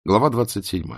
Глава 27.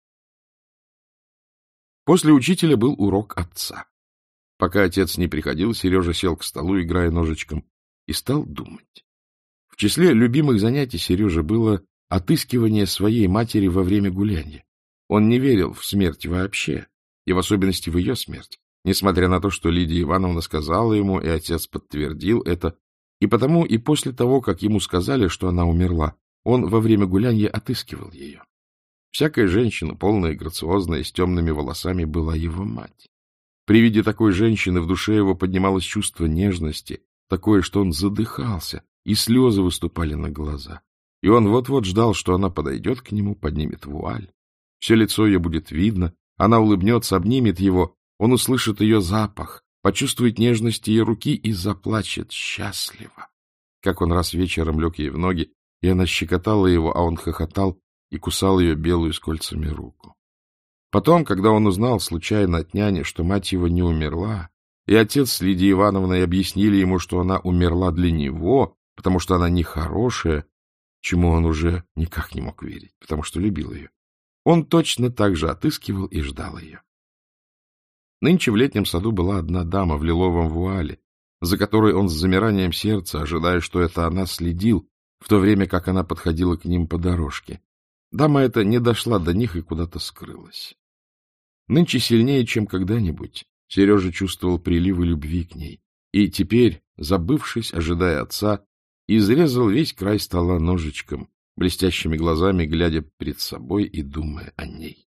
После учителя был урок отца. Пока отец не приходил, Сережа сел к столу, играя ножичком, и стал думать. В числе любимых занятий Сережи было отыскивание своей матери во время гуляния. Он не верил в смерть вообще, и в особенности в ее смерть, несмотря на то, что Лидия Ивановна сказала ему, и отец подтвердил это, и потому и после того, как ему сказали, что она умерла, он во время гуляния отыскивал ее. Всякая женщина, полная, грациозная, с темными волосами, была его мать. При виде такой женщины в душе его поднималось чувство нежности, такое, что он задыхался, и слезы выступали на глаза. И он вот-вот ждал, что она подойдет к нему, поднимет вуаль. Все лицо ее будет видно, она улыбнется, обнимет его, он услышит ее запах, почувствует нежность ее руки и заплачет счастливо. Как он раз вечером лег ей в ноги, и она щекотала его, а он хохотал и кусал ее белую с кольцами руку. Потом, когда он узнал случайно от няни, что мать его не умерла, и отец с Лидией Ивановной объяснили ему, что она умерла для него, потому что она нехорошая, чему он уже никак не мог верить, потому что любил ее, он точно так же отыскивал и ждал ее. Нынче в летнем саду была одна дама в лиловом вуале, за которой он с замиранием сердца, ожидая, что это она, следил, в то время как она подходила к ним по дорожке. Дама эта не дошла до них и куда-то скрылась. Нынче сильнее, чем когда-нибудь, Сережа чувствовал приливы любви к ней, и теперь, забывшись, ожидая отца, изрезал весь край стола ножичком, блестящими глазами глядя перед собой и думая о ней.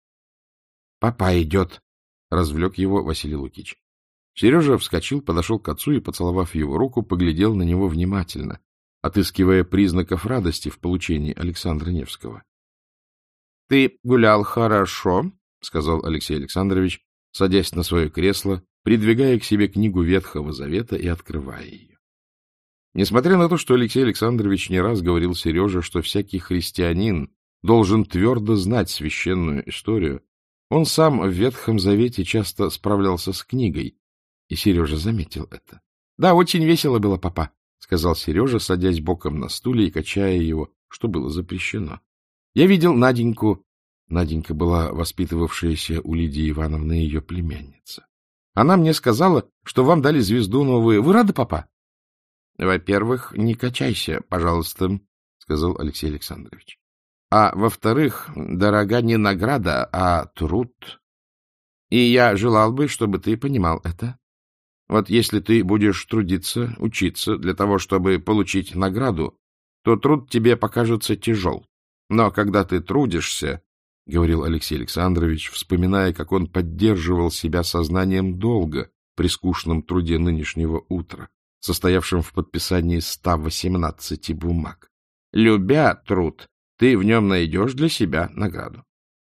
— Папа идет! — развлек его Василий Лукич. Сережа вскочил, подошел к отцу и, поцеловав его руку, поглядел на него внимательно, отыскивая признаков радости в получении Александра Невского. — Ты гулял хорошо, — сказал Алексей Александрович, садясь на свое кресло, придвигая к себе книгу Ветхого Завета и открывая ее. Несмотря на то, что Алексей Александрович не раз говорил Сереже, что всякий христианин должен твердо знать священную историю, он сам в Ветхом Завете часто справлялся с книгой, и Сережа заметил это. — Да, очень весело было, папа, — сказал Сережа, садясь боком на стуле и качая его, что было запрещено. — Я видел Наденьку. Наденька была воспитывавшаяся у Лидии Ивановны ее племянница. Она мне сказала, что вам дали звезду новую. Вы рады, папа? — Во-первых, не качайся, пожалуйста, — сказал Алексей Александрович. — А во-вторых, дорога не награда, а труд. И я желал бы, чтобы ты понимал это. Вот если ты будешь трудиться, учиться для того, чтобы получить награду, то труд тебе покажется тяжел. Но когда ты трудишься, — говорил Алексей Александрович, вспоминая, как он поддерживал себя сознанием долга при скучном труде нынешнего утра, состоявшем в подписании 118 бумаг. Любя труд, ты в нем найдешь для себя награду.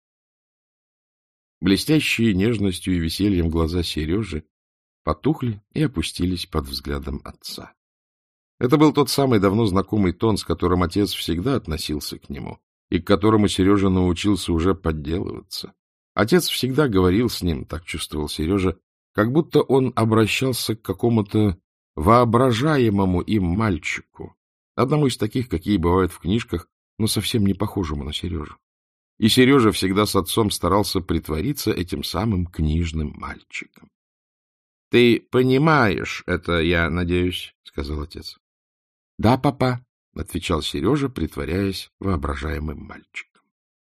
Блестящие нежностью и весельем глаза Сережи потухли и опустились под взглядом отца. Это был тот самый давно знакомый тон, с которым отец всегда относился к нему, и к которому Сережа научился уже подделываться. Отец всегда говорил с ним, так чувствовал Сережа, как будто он обращался к какому-то воображаемому им мальчику, одному из таких, какие бывают в книжках, но совсем не похожему на Сережу. И Сережа всегда с отцом старался притвориться этим самым книжным мальчиком. — Ты понимаешь это, я надеюсь, — сказал отец. — Да, папа, — отвечал Сережа, притворяясь воображаемым мальчиком.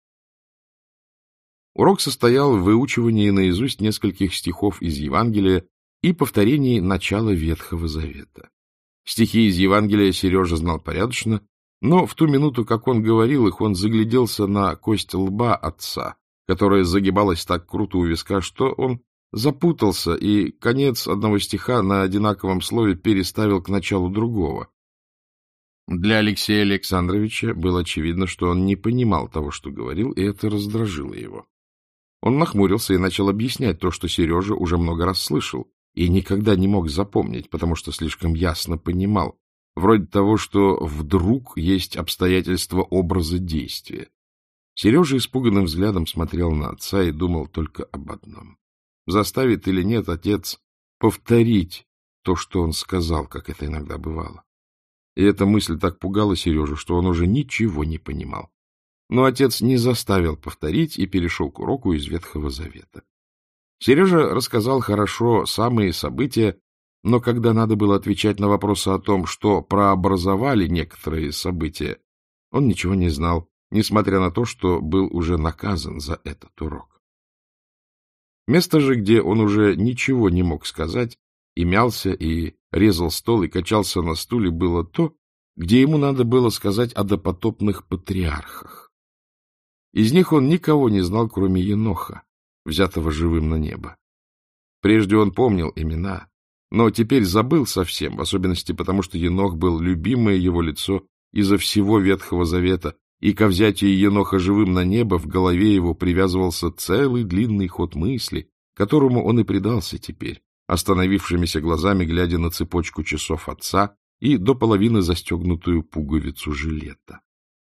Урок состоял в выучивании наизусть нескольких стихов из Евангелия и повторении начала Ветхого Завета. Стихи из Евангелия Сережа знал порядочно, но в ту минуту, как он говорил их, он загляделся на кость лба отца, которая загибалась так круто у виска, что он запутался и конец одного стиха на одинаковом слове переставил к началу другого. Для Алексея Александровича было очевидно, что он не понимал того, что говорил, и это раздражило его. Он нахмурился и начал объяснять то, что Сережа уже много раз слышал и никогда не мог запомнить, потому что слишком ясно понимал, вроде того, что вдруг есть обстоятельства образа действия. Сережа испуганным взглядом смотрел на отца и думал только об одном. Заставит или нет отец повторить то, что он сказал, как это иногда бывало. И эта мысль так пугала Сережу, что он уже ничего не понимал. Но отец не заставил повторить и перешел к уроку из Ветхого Завета. Сережа рассказал хорошо самые события, но когда надо было отвечать на вопросы о том, что прообразовали некоторые события, он ничего не знал, несмотря на то, что был уже наказан за этот урок. Место же, где он уже ничего не мог сказать, и мялся, и резал стол, и качался на стуле, было то, где ему надо было сказать о допотопных патриархах. Из них он никого не знал, кроме Еноха, взятого живым на небо. Прежде он помнил имена, но теперь забыл совсем, в особенности потому, что Енох был любимое его лицо изо всего Ветхого Завета, и ко взятию Еноха живым на небо в голове его привязывался целый длинный ход мысли, которому он и предался теперь, остановившимися глазами глядя на цепочку часов отца и до половины застегнутую пуговицу жилета.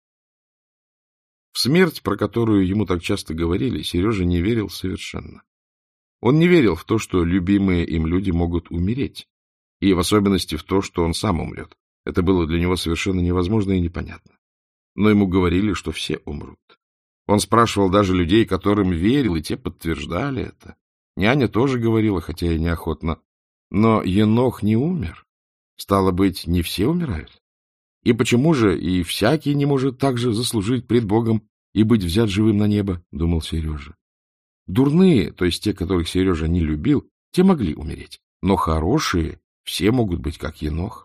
В смерть, про которую ему так часто говорили, Сережа не верил совершенно. Он не верил в то, что любимые им люди могут умереть, и в особенности в то, что он сам умрет. Это было для него совершенно невозможно и непонятно. Но ему говорили, что все умрут. Он спрашивал даже людей, которым верил, и те подтверждали это. Няня тоже говорила, хотя и неохотно. Но Енох не умер. Стало быть, не все умирают? И почему же и всякий не может так же заслужить пред Богом и быть взят живым на небо, — думал Сережа. Дурные, то есть те, которых Сережа не любил, те могли умереть, но хорошие все могут быть, как Енох.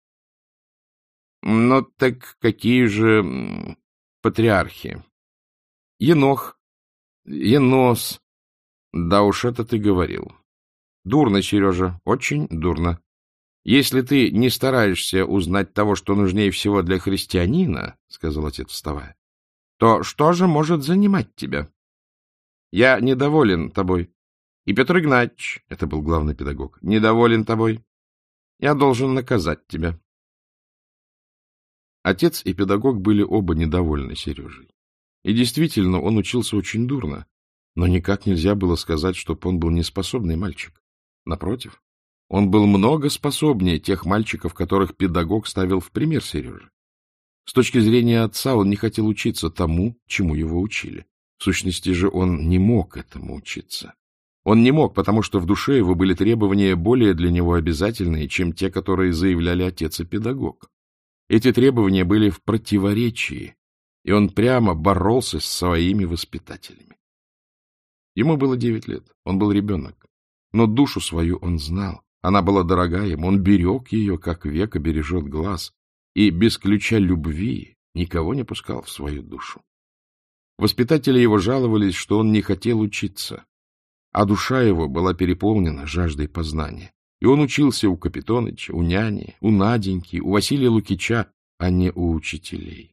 Ну так какие же патриархи? Енох, Енос. Да уж это ты говорил. Дурно, Сережа, очень дурно. Если ты не стараешься узнать того, что нужнее всего для христианина, — сказал отец, вставая, — то что же может занимать тебя? Я недоволен тобой. И Петр Игнатьевич, это был главный педагог, недоволен тобой. Я должен наказать тебя. Отец и педагог были оба недовольны Сережей. И действительно, он учился очень дурно, но никак нельзя было сказать, чтоб он был неспособный мальчик. Напротив, он был много способнее тех мальчиков, которых педагог ставил в пример Сереже. С точки зрения отца он не хотел учиться тому, чему его учили. В сущности же он не мог этому учиться. Он не мог, потому что в душе его были требования более для него обязательные, чем те, которые заявляли отец и педагог. Эти требования были в противоречии, и он прямо боролся с своими воспитателями. Ему было 9 лет, он был ребенок, но душу свою он знал. Она была дорога ему, он берег ее, как века бережет глаз, и без ключа любви никого не пускал в свою душу. Воспитатели его жаловались, что он не хотел учиться, а душа его была переполнена жаждой познания. И он учился у Капитоныча, у няни, у Наденьки, у Василия Лукича, а не у учителей.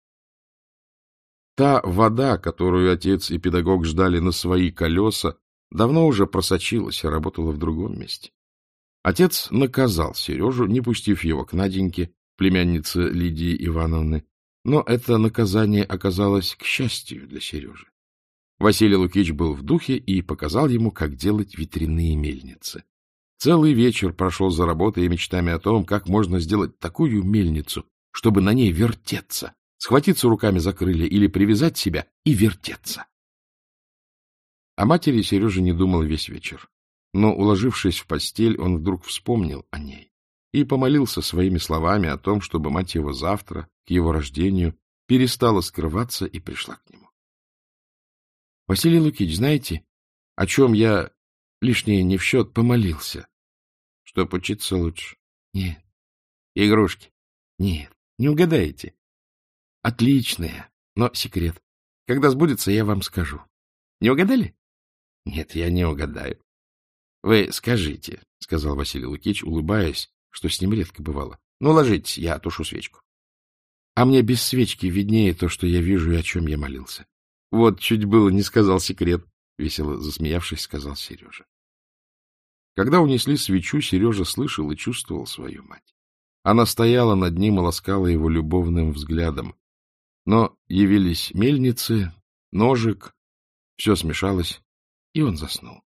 Та вода, которую отец и педагог ждали на свои колеса, давно уже просочилась и работала в другом месте. Отец наказал Сережу, не пустив его к Наденьке, племяннице Лидии Ивановны, но это наказание оказалось к счастью для Сережи. Василий Лукич был в духе и показал ему, как делать ветряные мельницы. Целый вечер прошел за работой и мечтами о том, как можно сделать такую мельницу, чтобы на ней вертеться, схватиться руками за крылья или привязать себя и вертеться. О матери Сережа не думал весь вечер, но, уложившись в постель, он вдруг вспомнил о ней и помолился своими словами о том, чтобы мать его завтра, к его рождению, перестала скрываться и пришла к нему. — Василий Лукич, знаете, о чем я, лишнее не в счет, помолился? — Чтоб учиться лучше. — Нет. — Игрушки? — Нет. Не угадаете. — Отличные, но секрет. Когда сбудется, я вам скажу. Не угадали? — Нет, я не угадаю. — Вы скажите, — сказал Василий Лукич, улыбаясь, что с ним редко бывало. — Ну, ложитесь, я тушу свечку. — А мне без свечки виднее то, что я вижу и о чем я молился. — Вот чуть было не сказал секрет, — весело засмеявшись, сказал Сережа. Когда унесли свечу, Сережа слышал и чувствовал свою мать. Она стояла над ним и ласкала его любовным взглядом. Но явились мельницы, ножик, все смешалось, и он заснул.